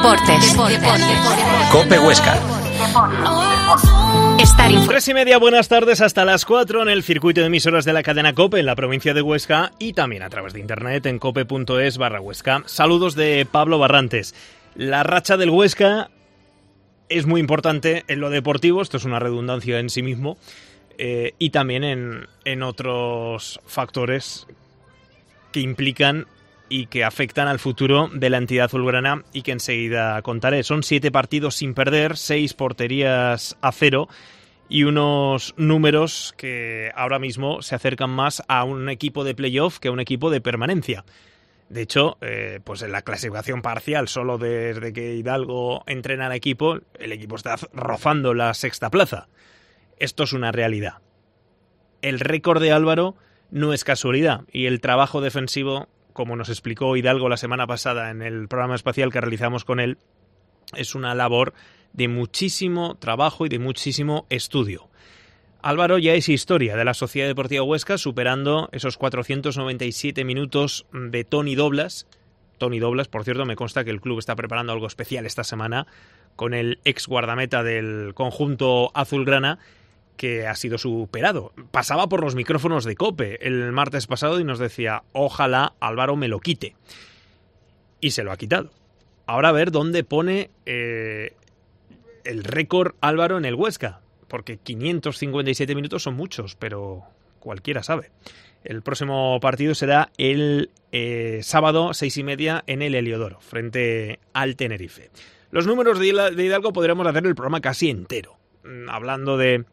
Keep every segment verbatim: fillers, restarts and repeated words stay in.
Deportes. Deportes. COPE Huesca. Estar informado. Tres y media, buenas tardes, hasta las cuatro en el circuito de emisoras de la cadena COPE en la provincia de Huesca y también a través de internet en cope.es barra Huesca. Saludos de Pablo Barrantes. La racha del Huesca es muy importante en lo deportivo, esto es una redundancia en sí mismo, eh, y también en, en otros factores que implican y que afectan al futuro de la entidad azulgrana y que enseguida contaré. Son siete partidos sin perder, seis porterías a cero y unos números que ahora mismo se acercan más a un equipo de playoff que a un equipo de permanencia. De hecho, eh, pues en la clasificación parcial, solo desde que Hidalgo entrena al equipo, el equipo está rozando la sexta plaza. Esto es una realidad. El récord de Álvaro no es casualidad y el trabajo defensivo, como nos explicó Hidalgo la semana pasada en el programa espacial que realizamos con él, es una labor de muchísimo trabajo y de muchísimo estudio. Álvaro ya es historia de la Sociedad Deportiva Huesca, superando esos cuatrocientos noventa y siete minutos de Toni Doblas. Toni Doblas, por cierto, me consta que el club está preparando algo especial esta semana con el ex guardameta del conjunto azulgrana, que ha sido superado. Pasaba por los micrófonos de COPE el martes pasado y nos decía, ojalá Álvaro me lo quite. Y se lo ha quitado. Ahora a ver dónde pone eh, el récord Álvaro en el Huesca, porque quinientos cincuenta y siete minutos son muchos, pero cualquiera sabe. El próximo partido será el eh, sábado, seis y media, en el Heliodoro, frente al Tenerife. Los números de Hidalgo podríamos hacer el programa casi entero, hablando de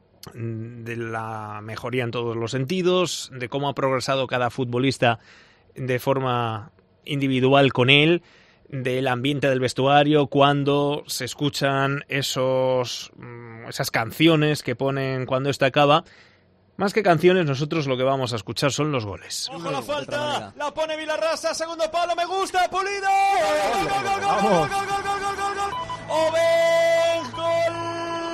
de la mejoría en todos los sentidos, de cómo ha progresado cada futbolista de forma individual con él, del ambiente del vestuario, cuando se escuchan esos esas canciones que ponen cuando esto acaba. Más que canciones, nosotros lo que vamos a escuchar son los goles. ¡Ojo la falta! ¡La pone Vilarrasa! ¡Segundo palo! ¡Me gusta! ¡Pulido! ¡Gol, gol, gol, gol, gol, gol, gol, gol, gol, gol! ¡Oven! ¡Gol!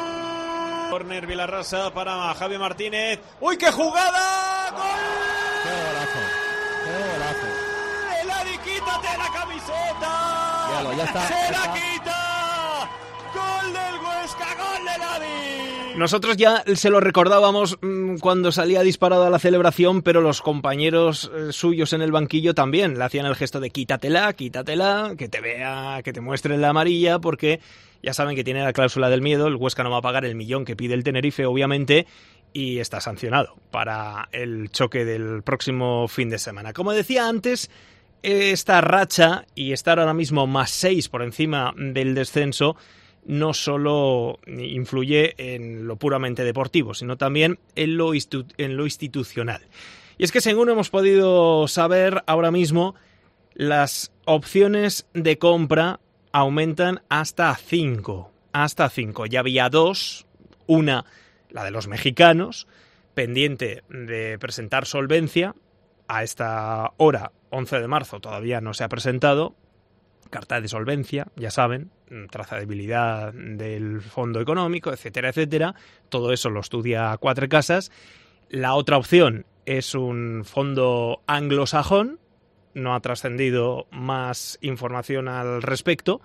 Corner Vilarrasa para Javi Martínez. ¡Uy, qué jugada! ¡Gol! ¡Qué golazo! ¡Qué golazo! ¡Eladi, quítate la camiseta! Ya, lo, ya está, ¡Se ya la está. quita! ¡Gol del Huesca! ¡Gol de Eladi! Nosotros ya se lo recordábamos mmm, cuando salía disparado a la celebración, pero los compañeros eh, suyos en el banquillo también le hacían el gesto de quítatela, quítatela, que te vea, que te muestren la amarilla, porque ya saben que tiene la cláusula del miedo, el Huesca no va a pagar el millón que pide el Tenerife, obviamente, y está sancionado para el choque del próximo fin de semana. Como decía antes, esta racha y estar ahora mismo más seis por encima del descenso no solo influye en lo puramente deportivo, sino también en lo, institu- en lo institucional. Y es que, según hemos podido saber ahora mismo, las opciones de compra aumentan hasta cinco. Hasta cinco. Ya había dos. Una, la de los mexicanos, pendiente de presentar solvencia. A esta hora, once de marzo, todavía no se ha presentado. Carta de solvencia, ya saben, trazabilidad del fondo económico, etcétera, etcétera. Todo eso lo estudia Cuatro Casas. La otra opción es un fondo anglosajón. No ha trascendido más información al respecto.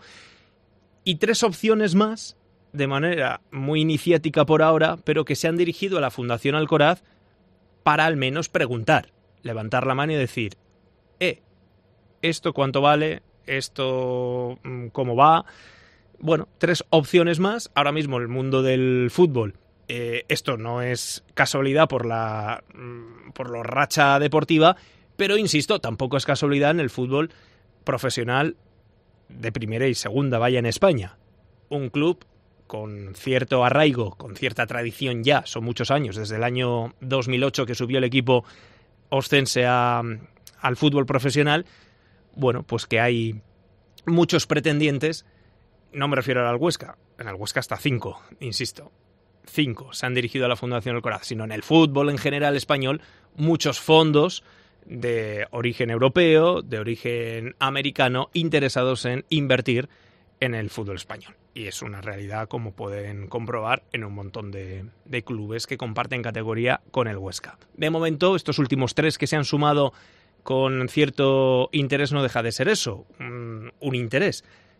Y tres opciones más, de manera muy iniciática por ahora, pero que se han dirigido a la Fundación Alcoraz para al menos preguntar, levantar la mano y decir, eh, ¿esto cuánto vale? ¿Esto cómo va? Bueno, tres opciones más. Ahora mismo el mundo del fútbol, eh, esto no es casualidad por la, por la racha deportiva, pero insisto, tampoco es casualidad en el fútbol profesional de primera y segunda, vaya, en España. Un club con cierto arraigo, con cierta tradición ya, son muchos años, desde el año dos mil ocho que subió el equipo ostense a, al fútbol profesional. Bueno, pues que hay muchos pretendientes, no me refiero al Huesca, en el Huesca hasta cinco, insisto, cinco se han dirigido a la Fundación Alcoraz, sino en el fútbol en general español, muchos fondos de origen europeo, de origen americano, interesados en invertir en el fútbol español. Y es una realidad, como pueden comprobar, en un montón de, de clubes que comparten categoría con el Huesca. De momento, estos últimos tres que se han sumado con cierto interés no deja de ser eso, un, un interés.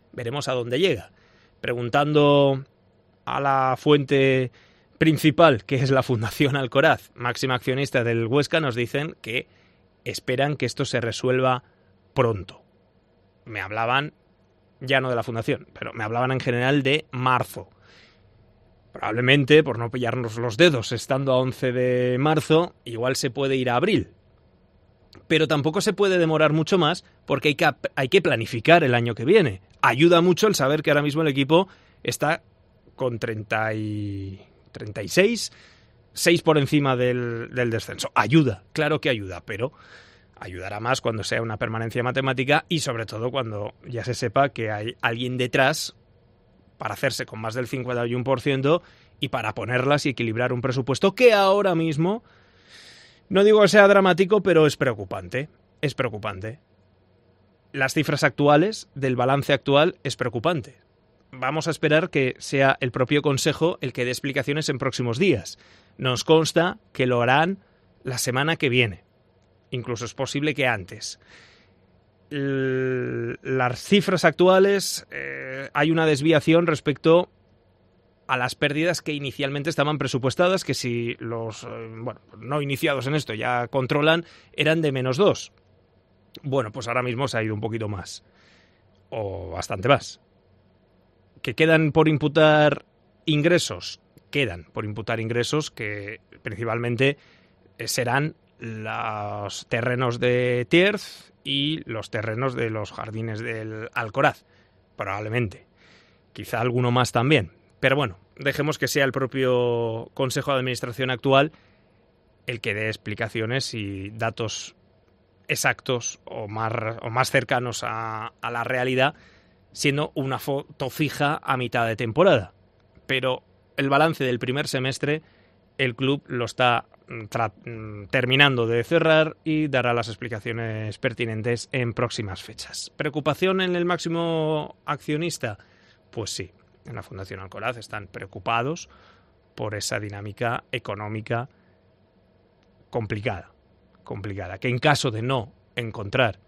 Veremos a dónde llega. Preguntando a la fuente principal, que es la Fundación Alcoraz, máxima accionista del Huesca, nos dicen que esperan que esto se resuelva pronto. Me hablaban, ya no de la Fundación, pero me hablaban en general de marzo. Probablemente, por no pillarnos los dedos, estando a once de marzo, igual se puede ir a abril. Pero tampoco se puede demorar mucho más porque hay que, hay que planificar el año que viene. Ayuda mucho el saber que ahora mismo el equipo está con treinta y, treinta y seis, seis por encima del, del descenso. Ayuda, claro que ayuda, pero ayudará más cuando sea una permanencia matemática y sobre todo cuando ya se sepa que hay alguien detrás para hacerse con más del cincuenta y uno por ciento y para ponerlas y equilibrar un presupuesto que ahora mismo, no digo que sea dramático, pero es preocupante. Es preocupante. Las cifras actuales del balance actual es preocupante. Vamos a esperar que sea el propio Consejo el que dé explicaciones en próximos días. Nos consta que lo harán la semana que viene. Incluso es posible que antes. L- las cifras actuales, eh, hay una desviación respecto a las pérdidas que inicialmente estaban presupuestadas, que si los eh, bueno, no iniciados en esto ya controlan, eran de menos dos. Bueno, pues ahora mismo se ha ido un poquito más. O bastante más. ¿Que quedan por imputar ingresos? Quedan por imputar ingresos que principalmente serán los terrenos de Tierz y los terrenos de los jardines del Alcoraz, probablemente. Quizá alguno más también. Pero bueno, dejemos que sea el propio Consejo de Administración actual el que dé explicaciones y datos exactos o más, o más cercanos a, a la realidad, siendo una foto fija a mitad de temporada. Pero el balance del primer semestre, el club lo está tra- terminando de cerrar y dará las explicaciones pertinentes en próximas fechas. ¿Preocupación en el máximo accionista? Pues sí, en la Fundación Alcoraz están preocupados por esa dinámica económica complicada, complicada, que en caso de no encontrar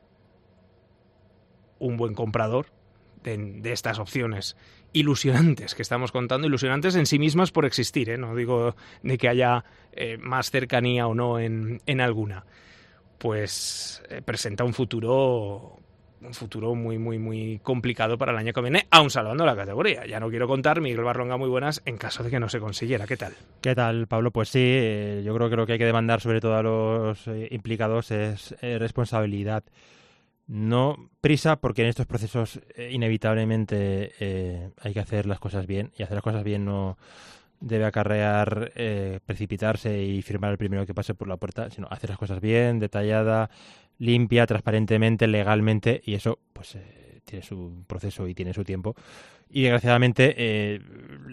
un buen comprador de, de estas opciones ilusionantes que estamos contando, ilusionantes en sí mismas por existir, ¿eh? No digo de que haya eh, más cercanía o no en, en alguna, pues eh, presenta un futuro un futuro muy muy muy complicado para el año que viene, aun salvando la categoría. Ya no quiero contar, Miguel Barronga, muy buenas, en caso de que no se consiguiera. ¿Qué tal? ¿Qué tal, Pablo? Pues sí, eh, yo creo que lo que hay que demandar sobre todo a los eh, implicados es eh, responsabilidad. No prisa, porque en estos procesos eh, inevitablemente eh, hay que hacer las cosas bien, y hacer las cosas bien no debe acarrear eh, precipitarse y firmar el primero que pase por la puerta, sino hacer las cosas bien, detallada, limpia, transparentemente, legalmente, y eso pues eh, tiene su proceso y tiene su tiempo. Y desgraciadamente eh,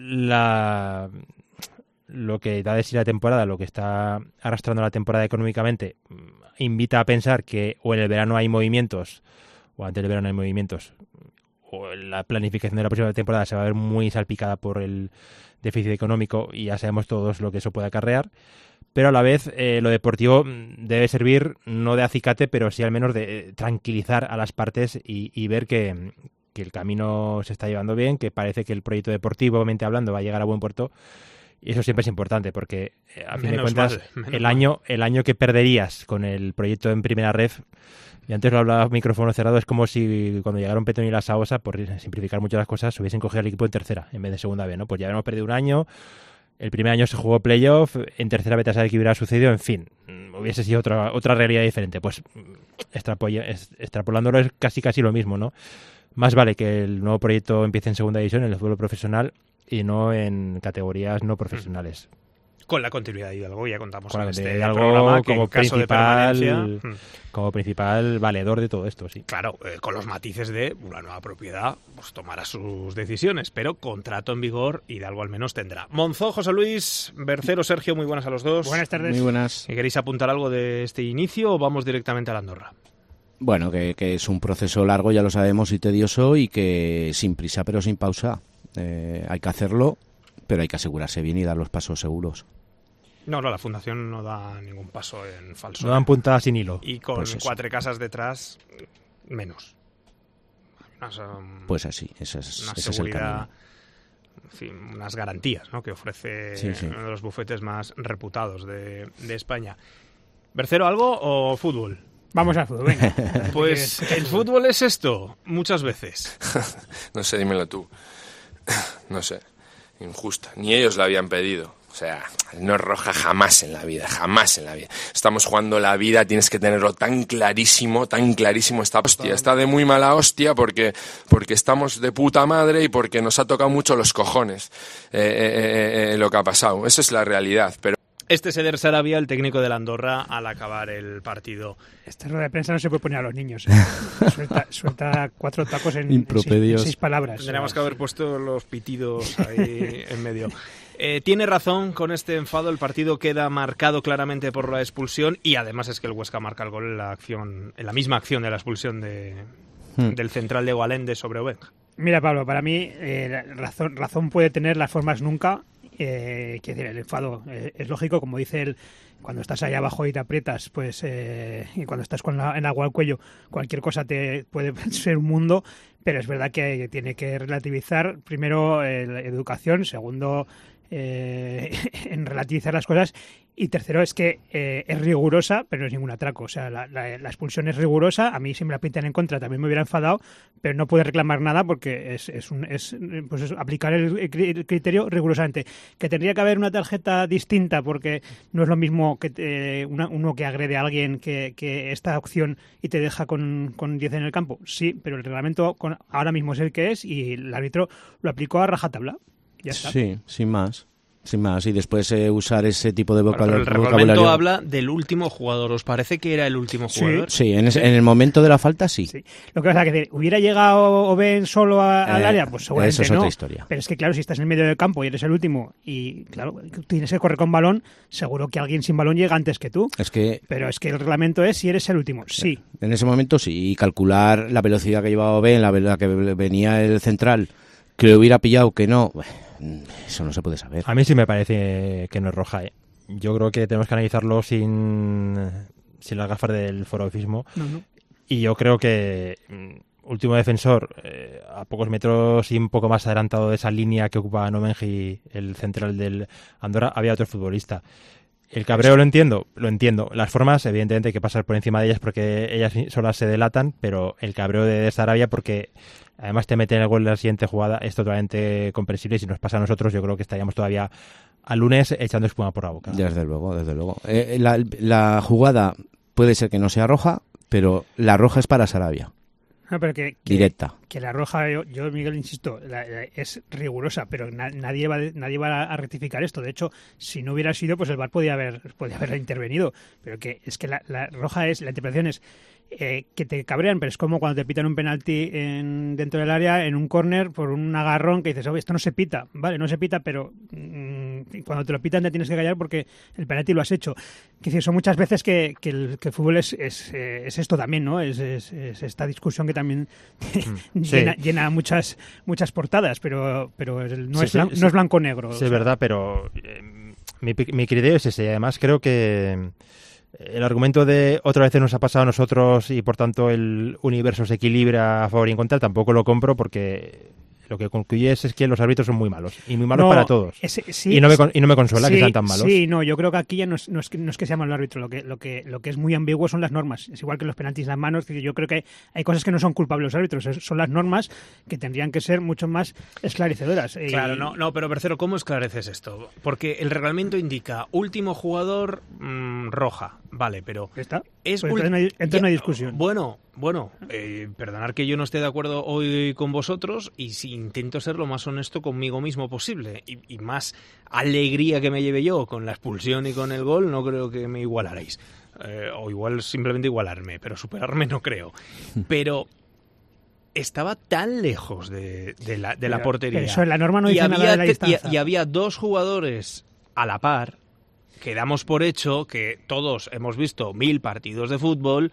la lo que da de sí la temporada, lo que está arrastrando la temporada económicamente, invita a pensar que o en el verano hay movimientos, o antes del verano hay movimientos, o la planificación de la próxima temporada se va a ver muy salpicada por el déficit económico, y ya sabemos todos lo que eso puede acarrear. Pero a la vez eh, lo deportivo debe servir no de acicate, pero sí al menos de tranquilizar a las partes y, y ver que, que el camino se está llevando bien, que parece que el proyecto deportivamente hablando va a llegar a buen puerto. Y eso siempre es importante, porque eh, a fin de cuentas mal, el año el año que perderías con el proyecto en primera ref, y antes lo hablaba micrófono cerrado, es como si cuando llegaron Petón y la Saosa, por simplificar mucho las cosas, hubiesen cogido al equipo en tercera en vez de segunda B, ¿no? Pues ya habíamos perdido un año. El primer año se jugó playoff, en tercera vete a saber qué hubiera sucedido, en fin, hubiese sido otra otra realidad diferente. Pues extrapolándolo es casi casi lo mismo, ¿no? Más vale que el nuevo proyecto empiece en segunda división, en el fútbol profesional, y no en categorías no profesionales. Con la continuidad de Hidalgo, ya contamos con en este de Hidalgo programa, que como en caso principal, de permanencia, como principal valedor de todo esto, sí. Claro, eh, con los matices de una nueva propiedad, pues tomará sus decisiones, pero contrato en vigor, Hidalgo al menos tendrá. Monzó, José Luis, Bercero, Sergio, muy buenas a los dos. Buenas tardes. Muy buenas. ¿Queréis apuntar algo de este inicio o vamos directamente a la Andorra? Bueno, que, que es un proceso largo, ya lo sabemos, y tedioso, y que sin prisa pero sin pausa. Eh, hay que hacerlo, pero hay que asegurarse bien y dar los pasos seguros. No, no, la Fundación no da ningún paso en falso. No dan puntadas sin hilo. Y con Pues eso. cuatro casas detrás, menos. unas, um, pues así, esa es, una ese seguridad, es el camino. en fin, unas garantías, ¿no?, que ofrece sí, sí. uno de los bufetes más reputados de, de España. ¿Bercero, algo o fútbol? Vamos al fútbol, venga. Pues el fútbol es esto, muchas veces. No sé, dímelo tú. No sé, injusta. Ni ellos la habían pedido. O sea, no es roja jamás en la vida, jamás en la vida. Estamos jugando la vida, tienes que tenerlo tan clarísimo, tan clarísimo esta hostia. Está de muy mala hostia porque, porque estamos de puta madre y porque nos ha tocado mucho los cojones eh, eh, eh, lo que ha pasado. Esa es la realidad, pero... Este es Eder Sarabia, el técnico del Andorra, al acabar el partido. Esta rueda de prensa no se puede poner a los niños. ¿eh? Suelta, suelta cuatro tacos en, en, seis, en seis palabras. Tendríamos que haber puesto los pitidos ahí en medio. Eh, tiene razón con este enfado, el partido queda marcado claramente por la expulsión y además es que el Huesca marca el gol en la acción, en la misma acción de la expulsión de, hmm. del central de Gualende sobre Obenja. Mira, Pablo, para mí eh, razón, razón puede tener, las formas nunca. Eh, quiero decir, el enfado eh, es lógico, como dice él, cuando estás ahí abajo y te aprietas, pues eh, y cuando estás con la, en agua al cuello, cualquier cosa te puede ser un mundo, pero es verdad que tiene que relativizar primero eh, la educación, segundo eh, en relativizar las cosas, y tercero es que eh, es rigurosa, pero no es ningún atraco. O sea, la, la, la expulsión es rigurosa, a mí si me la pintan en contra también me hubiera enfadado, pero no puede reclamar nada porque es, es, un, es pues eso, aplicar el, el criterio rigurosamente. Que tendría que haber una tarjeta distinta porque no es lo mismo que eh, una, uno que agrede a alguien que, que esta opción y te deja con, con diez en el campo. Sí, pero el reglamento con, ahora mismo es el que es y el árbitro lo aplicó a rajatabla. Ya está. Sí, sin más. Sin más, y después eh, usar ese tipo de vocabulario. Bueno, el reglamento habla del último jugador. ¿Os parece que era el último jugador? Sí, sí, en, ese, en el momento de la falta sí. sí. Lo que pasa es que ¿hubiera llegado Oben solo a, al eh, área? Pues seguramente eso es no. Otra historia. Pero es que claro, si estás en el medio del campo y eres el último y claro, tienes que correr con balón, seguro que alguien sin balón llega antes que tú. Es que, pero es que el reglamento es si eres el último, sí. En ese momento sí, y calcular la velocidad que llevaba Oben, la velocidad que venía el central, que lo hubiera pillado, que no... Eso no se puede saber. A mí sí me parece que no es roja, ¿eh? Yo creo que tenemos que analizarlo sin, sin las gafas del forofismo. No, no. Y yo creo que último defensor, eh, a pocos metros y un poco más adelantado de esa línea que ocupa Nomenji, el central del Andorra, había otro futbolista. El cabreo lo entiendo, lo entiendo. Las formas, evidentemente hay que pasar por encima de ellas porque ellas solas se delatan, pero el cabreo de Sarabia, porque además te meten el gol en la siguiente jugada, es totalmente comprensible y si nos pasa a nosotros yo creo que estaríamos todavía al lunes echando espuma por la boca. Desde luego, desde luego. Eh, la, la jugada puede ser que no sea roja, pero la roja es para Sarabia. No, pero que, que, directa. Que la roja, yo, yo Miguel, insisto, la, la, es rigurosa, pero na, nadie, va, nadie va a rectificar esto. De hecho, si no hubiera sido, pues el V A R podía haber, podía haber intervenido. Pero que es que la, la roja es, la interpretación es eh, que te cabrean, pero es como cuando te pitan un penalti en, dentro del área, en un córner, por un agarrón que dices, oye, esto no se pita. Vale, no se pita, pero mmm, cuando te lo pitan te tienes que callar porque el penalti lo has hecho. Que decir, son muchas veces que, que, el, que el fútbol es, es, es esto también, ¿no? Es, es, es esta discusión que también mm, llena, sí. llena muchas muchas portadas, pero pero no, sí, es, sí, blan, sí. no es blanco-negro. Sí, o sea. es verdad, pero eh, mi, mi criterio es ese. Además, creo que el argumento de otra vez nos ha pasado a nosotros y por tanto el universo se equilibra a favor y en contra, tampoco lo compro porque lo que concluyes es que los árbitros son muy malos y muy malos no, para todos. Ese, sí, y, no me, y no me consuela sí, que sean tan malos. Sí, no, yo creo que aquí ya no es, no es, que, no es que sea malo el árbitro, lo que, lo, que, lo que es muy ambiguo son las normas. Es igual que los penaltis en las manos, que yo creo que hay, hay cosas que no son culpables los árbitros, son las normas que tendrían que ser mucho más esclarecedoras. Claro, y... no, no, pero Bercero, ¿cómo esclareces esto? Porque el reglamento indica último jugador mmm, roja, vale, pero... ¿Está? Es pues ul... entonces, no hay, entonces no hay discusión. Bueno, bueno, eh, perdonad que yo no esté de acuerdo hoy con vosotros y si intento ser lo más honesto conmigo mismo posible y, y más alegría que me lleve yo con la expulsión y con el gol, no creo que me igualaréis. Eh, o igual simplemente igualarme, pero superarme no creo. Pero estaba tan lejos de, de, la, de la portería. Pero eso en la norma no dice y nada había, de la distancia. Y, y había dos jugadores a la par que damos por hecho que todos hemos visto mil partidos de fútbol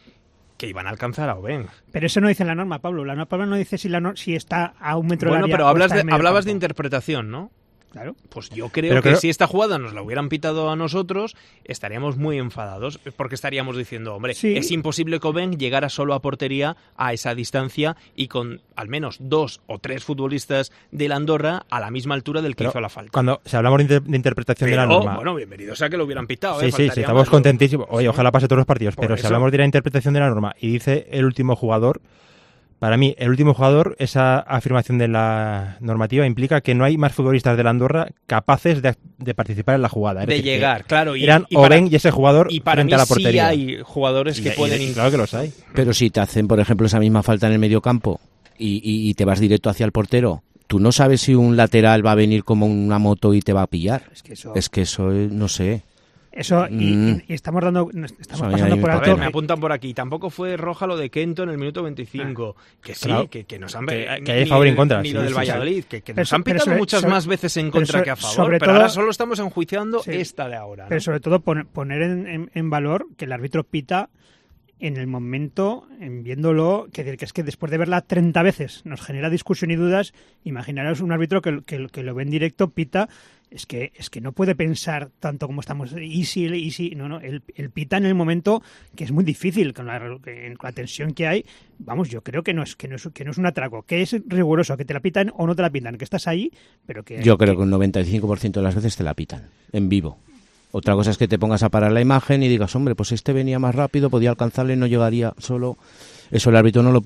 que iban a alcanzar a Oben. Pero eso no dice en la norma, Pablo. La norma no dice si, la no, si está a un metro bueno, del área. Bueno, pero hablas o está de, en medio hablabas campo. de interpretación, ¿no? Claro, pues yo creo Pero que creo... si esta jugada nos la hubieran pitado a nosotros, estaríamos muy enfadados, porque estaríamos diciendo, hombre, sí. es imposible que Oben llegara solo a portería a esa distancia y con al menos dos o tres futbolistas del Andorra a la misma altura del que Pero hizo la falta. Cuando si hablamos de, inter de interpretación pero, de la norma... bueno, bienvenido sea que lo hubieran pitado. Sí, ¿eh? sí, sí, estamos contentísimos. Oye, ojalá pase todos los partidos, pero Por si eso. hablamos de la interpretación de la norma y dice el último jugador... Para mí, el último jugador, esa afirmación de la normativa implica que no hay más futbolistas de la Andorra capaces de, de participar en la jugada. Es de decir, llegar, claro. Y, eran y para, Oben y ese jugador y para frente mí a la portería. sí hay jugadores que y, pueden... y, claro que los hay. Pero si te hacen, por ejemplo, esa misma falta en el medio campo y, y, y te vas directo hacia el portero, tú no sabes si un lateral va a venir como una moto y te va a pillar. Es que eso... Es que eso, no sé... Eso, y, Mm. y, y estamos dando, estamos Eso pasando por A alto. ver, me apuntan por aquí. Tampoco fue roja lo de Kento en el minuto veinticinco. Que sí, Claro. que, que nos han... Que- ni que hay favor y en contra, Ni sí, lo del sí, sí. Valladolid, que, que Pero nos so- han pero pitado sobre- muchas sobre- más veces en pero contra sobre- que a favor. sobre Pero todo- ahora solo estamos enjuiciando Sí. esta de ahora, ¿no? Pero sobre todo pon- poner en, en- en valor que el árbitro pita en el momento, en viéndolo, que, que es que después de verla treinta veces nos genera discusión y dudas. Imaginaros un árbitro que, que, que lo ve en directo, pita, es que es que no puede pensar tanto como estamos, easy, easy, no, no, el, el pita en el momento, que es muy difícil, con la, con la tensión que hay. Vamos, yo creo que no es que no es, que no es un atraco, que es riguroso, que te la pitan o no te la pitan, que estás ahí, pero que... Yo creo que un noventa y cinco por ciento de las veces te la pitan, en vivo. Otra cosa es que te pongas a parar la imagen y digas, hombre, pues este venía más rápido, podía alcanzarle, no llegaría solo. Eso el árbitro no lo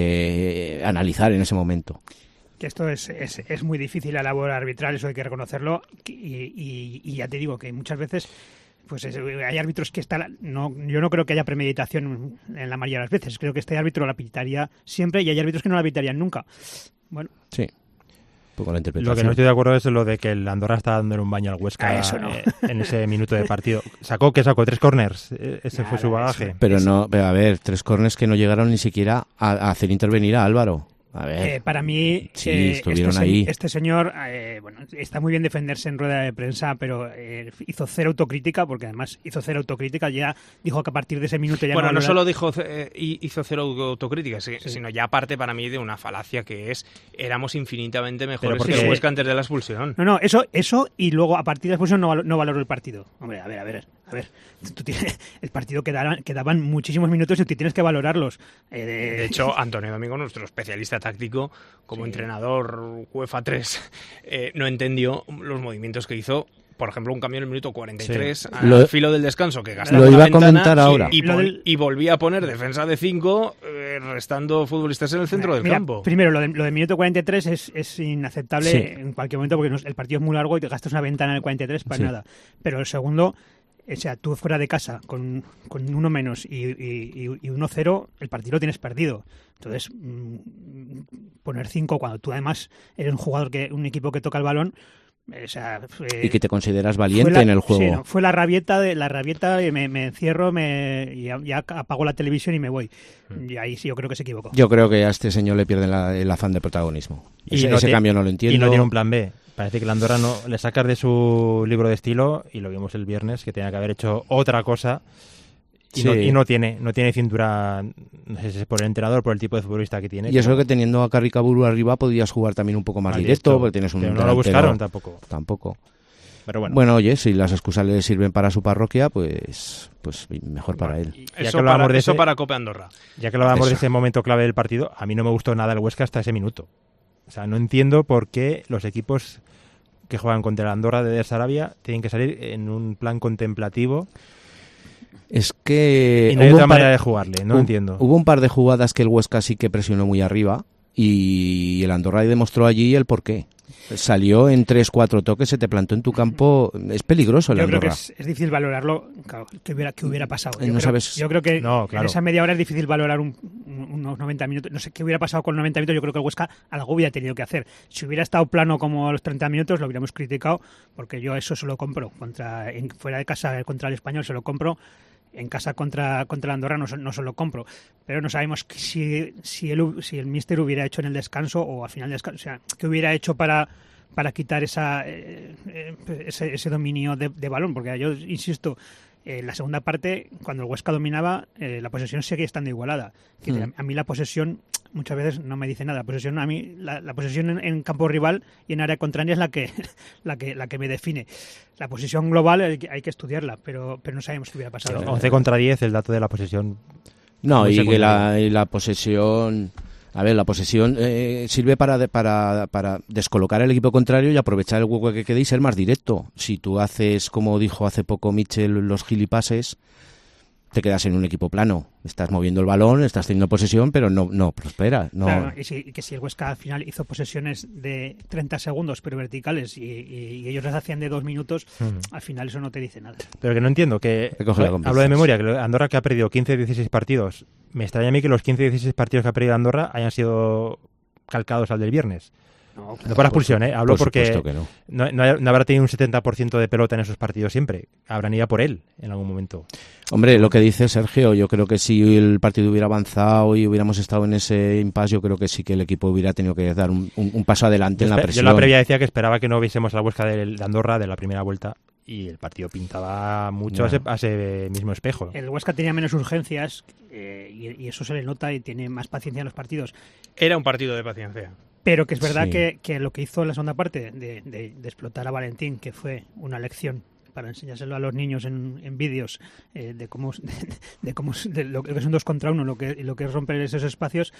puede analizar en ese momento. Que esto es, es, es muy difícil la labor arbitral, eso hay que reconocerlo, y, y, y ya te digo que muchas veces pues es, hay árbitros que están, no, yo no creo que haya premeditación en la mayoría de las veces, creo que este árbitro la pitaría siempre y hay árbitros que no la pitarían nunca. Bueno, sí. Con la interpretación. Lo que no estoy de acuerdo es lo de que el Andorra está dando un baño al Huesca Ah, eso no. eh, en ese minuto de partido. Sacó que sacó tres corners, eh, ese Nada, fue su bagaje. eso. Pero no, pero a ver, tres corners que no llegaron ni siquiera a, a hacer intervenir a Álvaro. A ver. Eh, para mí, Sí, eh, estuvieron este, se- ahí. este señor, eh, bueno, está muy bien defenderse en rueda de prensa, pero eh, hizo cero autocrítica, porque además hizo cero autocrítica, ya dijo que a partir de ese minuto ya Bueno, no no valora- solo dijo eh, hizo cero autocrítica, sí, sino ya aparte para mí de una falacia que es éramos infinitamente mejores porque- que el Huesca antes de la expulsión. No, no, eso, eso y luego a partir de la expulsión no, valo- no valoró el partido. Hombre, a ver, a ver, a ver. Tú tienes, el partido quedaban, quedaban muchísimos minutos y tú tienes que valorarlos. Eh, de, De hecho, Antonio Domingo, nuestro especialista táctico, como Sí. entrenador UEFA tres, eh, no entendió los movimientos que hizo. Por ejemplo, un cambio en el minuto cuarenta y tres, Sí. al Lo- filo del descanso, que gastaba lo la iba a ventana comentar y- ahora. Y, Lo pon- del- y volvía a poner defensa de cinco, eh, restando futbolistas en el centro del Mira, campo. Primero, lo, de, lo del minuto cuarenta y tres es, es inaceptable Sí. en cualquier momento porque no- el partido es muy largo y te gastas una ventana en el cuarenta y tres para Sí. nada. Pero el segundo, o sea, tú fuera de casa con, con uno menos y, y, y- y uno cero, el partido lo tienes perdido. Entonces, mm, poner cinco cuando tú además eres un jugador, que un equipo que toca el balón, o sea, fue- Y que te consideras fue valiente la- en el juego. sí, no, fue la rabieta, de, la rabieta y me, me encierro me, y ya, ya apago la televisión y me voy. Y ahí sí yo creo que se equivocó. Yo creo que a este señor le pierden la- el afán de protagonismo. Y Ese, no ese te- cambio no lo entiendo. Y no tiene un plan B. Parece que el Andorra no, le sacas de su libro de estilo, y lo vimos el viernes, que tenía que haber hecho otra cosa. Y, Sí. no, y no tiene no tiene cintura, no sé si es por el entrenador, por el tipo de futbolista que tiene. Y eso pero- que teniendo a Carricaburu arriba podías jugar también un poco más más directo, porque tienes un pero no lo delantero- buscaron tampoco. Tampoco. Pero bueno, Bueno, oye, si las excusas le sirven para su parroquia, pues pues mejor para él. ya Eso, que hablábamos para, de eso ese- para Copa Andorra. ya que hablábamos de Eso. ese momento clave del partido, a mí no me gustó nada el Huesca hasta ese minuto. O sea, no entiendo por qué los equipos que juegan contra el Andorra de Sarabia tienen que salir en un plan contemplativo Es que y no hay hubo otra un par- manera de jugarle, no hubo- entiendo. Hubo un par de jugadas que el Huesca sí que presionó muy arriba y el Andorra demostró allí el porqué. Salió en tres, cuatro toques, se te plantó en tu campo. Es peligroso el Yo creo que Andorra. es, es difícil valorarlo, claro, que hubiera, que hubiera pasado. Eh, Yo, no creo, sabes- yo creo que No, claro. en esa media hora es difícil valorar un- un- unos noventa minutos. No sé qué hubiera pasado con noventa minutos. Yo creo que el Huesca algo hubiera tenido que hacer. Si hubiera estado plano como a los treinta minutos, lo hubiéramos criticado, porque yo eso se lo compro. Contra, en, fuera de casa contra el Español se lo compro. En casa contra, contra el Andorra no, se- no se lo compro. Pero no sabemos que si, si, el, si el míster hubiera hecho en el descanso o al final del descanso. O sea, qué hubiera hecho para... para quitar esa, eh, eh, ese, ese dominio de, de balón, porque yo insisto, En la segunda parte, cuando el Huesca dominaba, eh, la posesión sigue estando igualada. Que Mm. a mí la posesión muchas veces no me dice nada. La posesión, a mí, la, la posesión en, en campo rival y en área contraria es la que, la que, la que me define. La posesión global hay que, hay que estudiarla, pero, pero no sabemos qué hubiera pasado. Sí, once contra diez, el dato de la posesión. No, muy y que secundario. la, y la posesión... A ver, la posesión eh, sirve para, de- para, para descolocar al equipo contrario y aprovechar el hueco que quede y ser más directo. Si tú haces, como dijo hace poco Mitchell, los gilipases, te quedas en un equipo plano. Estás moviendo el balón, estás teniendo posesión, pero no, no prospera. No. Claro, y, si, y que si el Huesca al final hizo posesiones de treinta segundos, pero verticales, y, y- y ellos las hacían de dos minutos, Mm. al final eso no te dice nada. Pero que no entiendo, que Recoge la con hablo de pinzas. memoria, que Andorra que ha perdido quince dieciséis partidos, me extraña a mí que los quince dieciséis partidos que ha perdido Andorra hayan sido calcados al del viernes. No, No por la expulsión, ¿eh? Hablo Por porque supuesto que no. no, no, no habrá tenido un setenta por ciento de pelota en esos partidos siempre. Habrán ido a por él en algún momento. Hombre, lo que dice Sergio, yo creo que si el partido hubiera avanzado y hubiéramos estado en ese impasse, yo creo que sí que el equipo hubiera tenido que dar un, un- un paso adelante en la Yo, espe- yo presión. en la previa decía que esperaba que no viésemos a la Huesca de, de Andorra de la primera vuelta y el partido pintaba mucho No. a, ese, a ese mismo espejo. el Huesca tenía menos urgencias eh, y, y eso se le nota y tiene más paciencia en los partidos. Era un partido de paciencia. Pero que es verdad Sí. que, que lo que hizo en la segunda parte de, de- de explotar a Valentín, que fue una lección para enseñárselo a los niños en, en vídeos eh, de cómo de, de cómo de lo que es un dos contra uno, lo que lo que es romper esos espacios,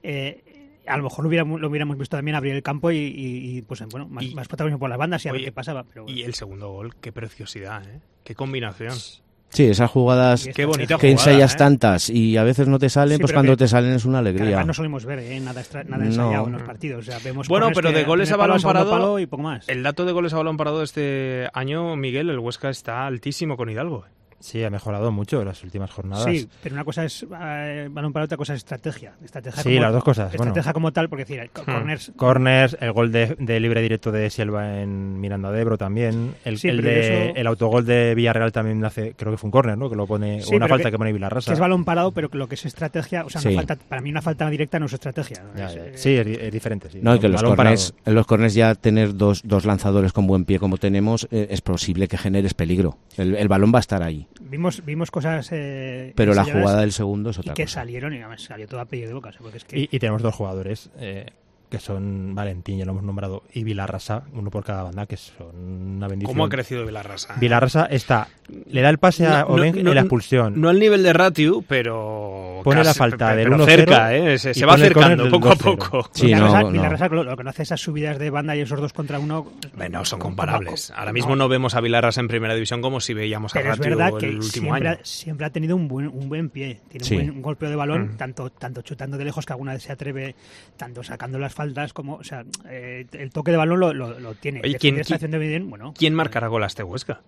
eh, a lo mejor lo hubiéramos, lo hubiéramos visto también abrir el campo y, y- y, pues bueno, más, Y- más protagonismo por las bandas y a ver Oye, qué pasaba. Pero bueno. Y el segundo gol, qué preciosidad, ¿eh? Qué combinación. Sí, esas jugadas Y Qué bonita que jugada, ensayas ¿eh? tantas y a veces no te salen, Sí, pues pero cuando que- te salen es una Que alegría. además no solemos ver eh, nada, extra- nada No. ensayado en los partidos. O sea, vemos Bueno, corners pero que de goles primer a palo, balón segundo parado, palo y poco más. El dato de goles a balón parado este año, Miguel, el Huesca está altísimo con Hidalgo. Sí, ha mejorado mucho en las últimas jornadas. Sí, pero una cosa es eh, balón para otra cosa es estrategia. estrategia Sí, como- las dos cosas, bueno. Estrategia como tal, porque decir, co- Hmm. corners. Corners, el gol de, de libre directo de Silva en Miranda de Ebro también. El, Sí, el, pero de, eso- el autogol de Villarreal también hace, creo que fue un córner, ¿no? Que lo pone, Sí, o una pero falta que, que- pone Vilarrasa. Que es balón parado, pero que lo que es estrategia, o sea, Sí. una falta, para mí una falta directa no es estrategia. Ya, Es, ya. eh, Sí, es, di- es diferente. Sí. No, y que los Balón corners, parado. en los corners ya tener dos, dos lanzadores con buen pie como tenemos, eh, es posible que generes peligro. El, el balón va a estar ahí. Vimos, vimos cosas. eh, Pero la ensayadas jugada del segundo es y otra que cosa. salieron y además salió todo a pello de boca. Porque es que Y, y tenemos dos jugadores eh, que son Valentín, ya lo hemos nombrado, y Vilarrasa, uno por cada banda, que son una bendición. ¿Cómo ha crecido Vilarrasa? Vilarrasa está, le da el pase a No, no, Oben no, en la expulsión. No al nivel de Ratiu, pero... Pone la falta pero del uno cerca, cero ¿eh? Se, y se va pone el córner acercando del poco a dos cero. poco. Sí, Vilarrasa, no, no. Vilarrasa, lo, lo que no hace esas subidas de banda y esos dos contra uno. No son como- comparables. como- Ahora mismo no vemos a Vilarrasa en primera división como si veíamos a Pero es Ratiu verdad el que último siempre, año. ha- siempre ha tenido un buen, un buen pie. Tiene Sí. un buen golpeo de balón, Mm. tanto, tanto chutando de lejos que alguna vez se atreve, tanto sacando las faltas como. O sea, eh, el toque de balón lo, lo, lo tiene. Oye, Defender ¿quién- está haciendo bien, bueno. ¿Quién marcará gol a este Huesca?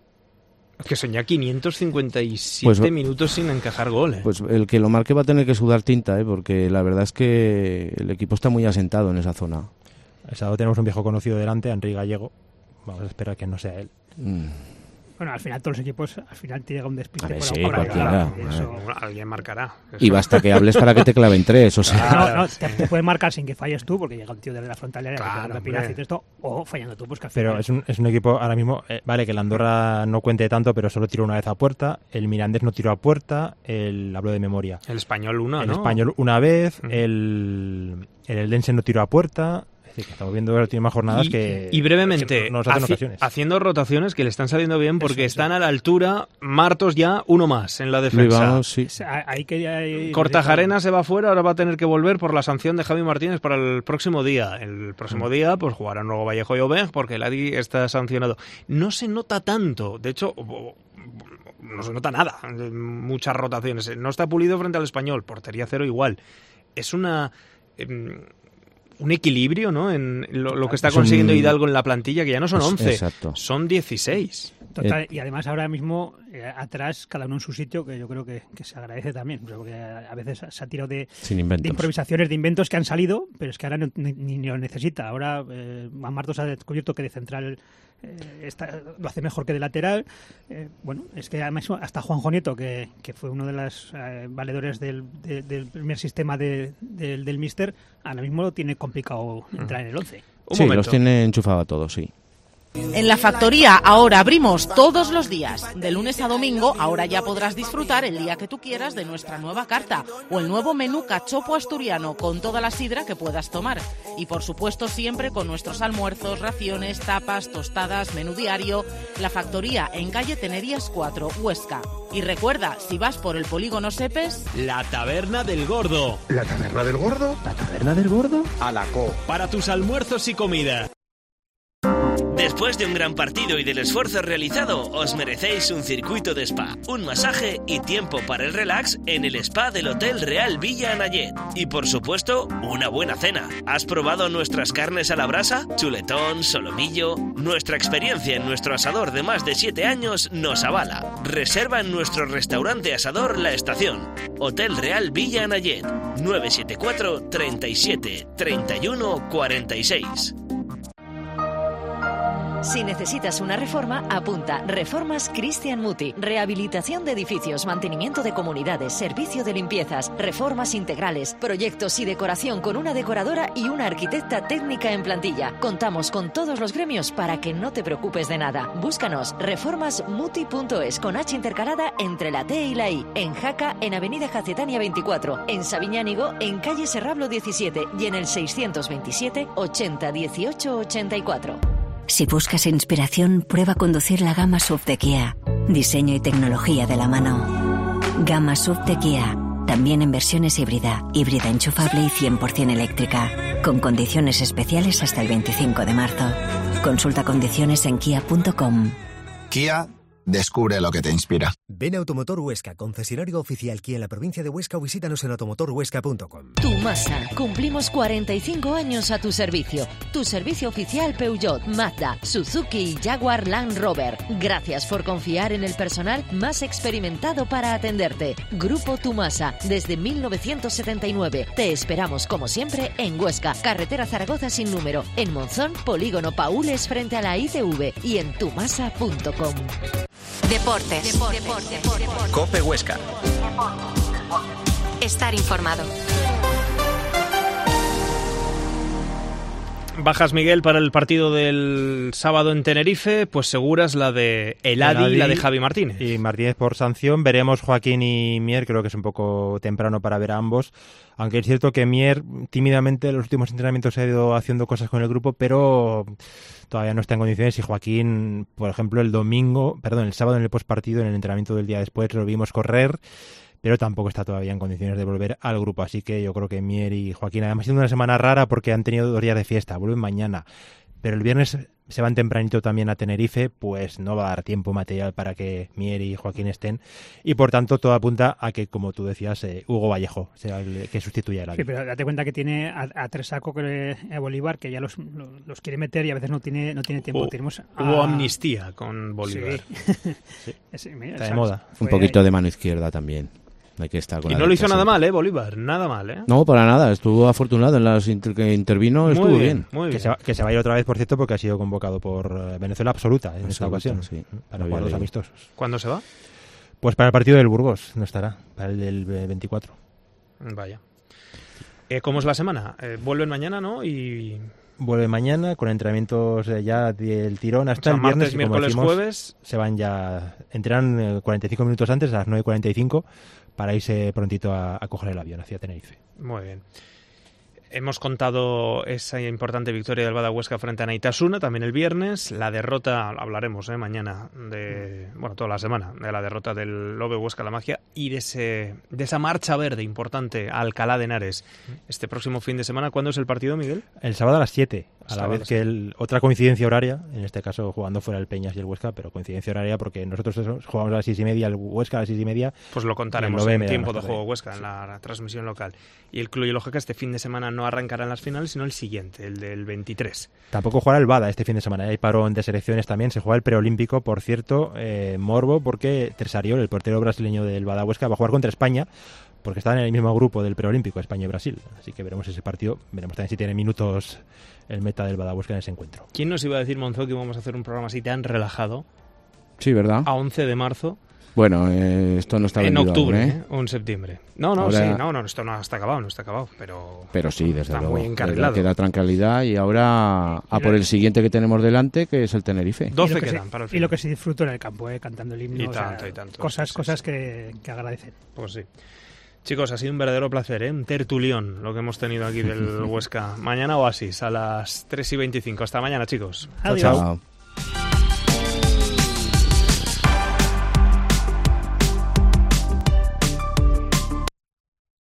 Que son ya quinientos cincuenta y siete Pues- minutos sin encajar gol, ¿eh? Pues el que lo marque va a tener que sudar tinta, ¿eh? Porque la verdad es que el equipo está muy asentado en esa zona. El sábado tenemos un viejo conocido delante, Henry Gallego. Vamos a esperar que no sea él. Mm. Bueno, al final todos los equipos, al final te llega un despiste A ver, por sí, por ahí, cualquiera, claro, a eso- Bueno, alguien marcará. Y Eso. basta que hables para que te claven tres, o sea... No, no, te, te puede marcar sin que falles tú, porque llega un tío desde la frontal área Claro, que te da hombre. pinazo y todo esto, o fallando tú, pues que al Pero final- es un, es un equipo ahora mismo, eh, vale, que el Andorra no cuente tanto, pero solo tiró una vez a puerta. El Mirandés no tiró a puerta. El, hablo de memoria. El español uno, el ¿no? Español una vez. Ujú. El, el Eldense no tiró a puerta. Es decir, que estamos viendo las últimas jornadas y, que... y brevemente, que nos hacen haci- ocasiones. haciendo rotaciones que le están saliendo bien porque Eso, están eso. a la altura. Martos ya, uno más en la Lo defensa. íbamos, sí. O sea, ahí quería ir- Cortajarena se va fuera, ahora va a tener que volver por la sanción de Javi Martínez para el próximo día. El próximo Mm. día, pues jugarán luego Vallejo y Obeng porque el Adi está sancionado. No se nota tanto, de hecho, o- o- no se nota nada. Muchas rotaciones. No está Pulido frente al Español, portería cero igual. Es una. em, un equilibrio, ¿no? En lo, lo que está Es un- consiguiendo Hidalgo en la plantilla, que ya no son Es- once, exacto. son dieciséis. Total, y además ahora mismo eh, atrás cada uno en su sitio, que yo creo que, que se agradece también, o sea, porque a veces se ha tirado de, Sin de inventos. improvisaciones, de inventos que han salido, pero es que ahora no- ni, ni lo necesita. Ahora eh, Martos ha descubierto que de central eh, está- lo hace mejor que de lateral. Eh, bueno, es que además hasta Juanjo Nieto, que, que fue uno de los eh, valedores del, de- del primer sistema de- del, del Míster, ahora mismo lo tiene complicado entrar en el once. Un Sí, momento. los tiene enchufado a todos, sí. En la factoría ahora abrimos todos los días. De lunes a domingo ahora ya podrás disfrutar el día que tú quieras de nuestra nueva carta o el nuevo menú cachopo asturiano con toda la sidra que puedas tomar. Y por supuesto siempre con nuestros almuerzos, raciones, tapas, tostadas, menú diario. La factoría en calle Tenerías cuatro, Huesca. Y recuerda, si vas por el polígono Sepes... La Taberna del Gordo. ¿La Taberna del Gordo? ¿La Taberna del Gordo? A la co. Para tus almuerzos y comida. Después de un gran partido y del esfuerzo realizado, os merecéis un circuito de spa, un masaje y tiempo para el relax en el spa del Hotel Real Villa Anayet. Y por supuesto, una buena cena. ¿Has probado nuestras carnes a la brasa? Chuletón, solomillo... Nuestra experiencia en nuestro asador de más de siete años nos avala. Reserva en nuestro restaurante asador La Estación. Hotel Real Villa Anayet. nueve siete cuatro, treinta y siete, treinta y uno, cuarenta y seis. Si necesitas una reforma, apunta Reformas Cristian Muti. Rehabilitación de edificios, mantenimiento de comunidades, servicio de limpiezas, reformas integrales, proyectos y decoración con una decoradora y una arquitecta técnica en plantilla. Contamos con todos los gremios para que no te preocupes de nada. Búscanos reformas muti punto es con H intercalada entre la T y la I. En Jaca, en Avenida Jacetania veinticuatro. En Sabiñánigo, en calle Serrablo diecisiete y en el seiscientos veintisiete, ochenta, dieciocho, ochenta y cuatro. Si buscas inspiración, prueba conducir la gama S U V de Kia. Diseño y tecnología de la mano. Gama S U V de Kia. También en versiones híbrida, híbrida enchufable y cien por ciento eléctrica. Con condiciones especiales hasta el veinticinco de marzo. Consulta condiciones en kia punto com. Kia, descubre lo que te inspira. Ven a Automotor Huesca, concesionario oficial Kia en la provincia de Huesca, o visítanos en automotor huesca punto com. Tumasa, cumplimos cuarenta y cinco años a tu servicio. Tu servicio oficial Peugeot, Mazda, Suzuki y Jaguar Land Rover. Gracias por confiar en el personal más experimentado para atenderte. Grupo Tumasa, desde mil novecientos setenta y nueve. Te esperamos como siempre en Huesca, carretera Zaragoza sin número, en Monzón, polígono Paules frente a la I T V y en tumasa punto com. Deportes. Deportes. Deportes. Deportes. Cope Huesca. Estar informado. Bajas, Miguel, para el partido del sábado en Tenerife, pues seguras la de Eladi y la de Javi Martínez. Y Martínez por sanción. Veremos Joaquín y Mier, creo que es un poco temprano para ver a ambos. Aunque es cierto que Mier tímidamente en los últimos entrenamientos ha ido haciendo cosas con el grupo, pero todavía no está en condiciones. Y Joaquín, por ejemplo, el domingo, perdón, el sábado en el postpartido, en el entrenamiento del día después, lo vimos correr, pero tampoco está todavía en condiciones de volver al grupo. Así que yo creo que Mier y Joaquín, además siendo una semana rara porque han tenido dos días de fiesta, vuelven mañana, pero el viernes se van tempranito también a Tenerife, pues no va a dar tiempo material para que Mier y Joaquín estén, y por tanto todo apunta a que, como tú decías, eh, Hugo Vallejo sea el que sustituya a la. Sí, pero date cuenta que tiene a, a Tresaco, que a Bolívar, que ya los, los, los quiere meter y a veces no tiene no tiene tiempo. Hubo, Tenemos a... hubo amnistía con Bolívar. Sí. Sí. Sí, mira, está de moda. Un poquito de mano izquierda también. Hay que estar con y la no lo hizo nada siempre. mal, ¿eh, Bolívar? Nada mal, ¿eh? No, para nada. Estuvo afortunado en las inter que intervino. Muy estuvo bien, bien. muy bien. Que se, va, que se va a ir otra vez, por cierto, porque ha sido convocado por Venezuela absoluta en Absoluta, esta ocasión, sí. para Lo jugar había los leído. amistosos. ¿Cuándo se va? Pues para el partido del Burgos no estará, para el del veinticuatro. Vaya. Eh, ¿Cómo es la semana? Eh, vuelven mañana, ¿no? Y... Vuelve mañana con entrenamientos eh, ya del tirón hasta O sea, el viernes. martes, y como miércoles, decimos, jueves. Se van ya, entrenan eh, cuarenta y cinco minutos antes, a las nueve y cuarenta y cinco, para irse prontito a, a coger el avión hacia Tenerife. Muy bien. Hemos contado esa importante victoria del Bada Huesca frente a Naitasuna, también el viernes. La derrota, hablaremos eh, mañana, de bueno, toda la semana, de la derrota del Lobe Huesca La Magia y de, ese, de esa marcha verde importante a Alcalá de Henares. Este próximo fin de semana, ¿cuándo es el partido, Miguel? El sábado a las siete, a la Sábado vez que el, otra coincidencia horaria, en este caso jugando fuera el Peñas y el Huesca, pero coincidencia horaria porque nosotros jugamos a las seis y media, el Huesca a las seis y media. Pues lo contaremos en en tiempo de juego Huesca, en la transmisión local. Y el Club y Lógica este fin de semana no arrancará en las finales, sino el siguiente, el del veintitrés. Tampoco jugará el Bada este fin de semana. Hay parón de selecciones también. Se juega el preolímpico, por cierto, eh, morbo, porque Tresariol, el portero brasileño del Bada Huesca, va a jugar contra España, porque están en el mismo grupo del preolímpico, España y Brasil. Así que veremos ese partido. Veremos también si tiene minutos el meta del Bada Huesca en ese encuentro. ¿Quién nos iba a decir, Monzó, que íbamos a hacer un programa así tan relajado? Sí, ¿verdad? A once de marzo. Bueno, eh, esto no está en vendido octubre, aún, ¿eh? O en septiembre. No, no, ahora... sí, no, no, esto no está acabado, no está acabado, pero... Pero sí, desde está luego. muy encarrilado. Queda tranquilidad y ahora a por el siguiente que tenemos delante, que es el Tenerife. doce que quedan se, para el y final. lo que se disfruta en el campo, ¿eh? Cantando el himno. Y o tanto, sea, y tanto. Cosas, Sí, sí, cosas sí. Que, que agradecen. Pues sí. Chicos, ha sido un verdadero placer, ¿eh? Un tertulión lo que hemos tenido aquí del Huesca. Mañana Oasis a las tres y veinticinco. Hasta mañana, chicos. Adiós. Chao. Chao.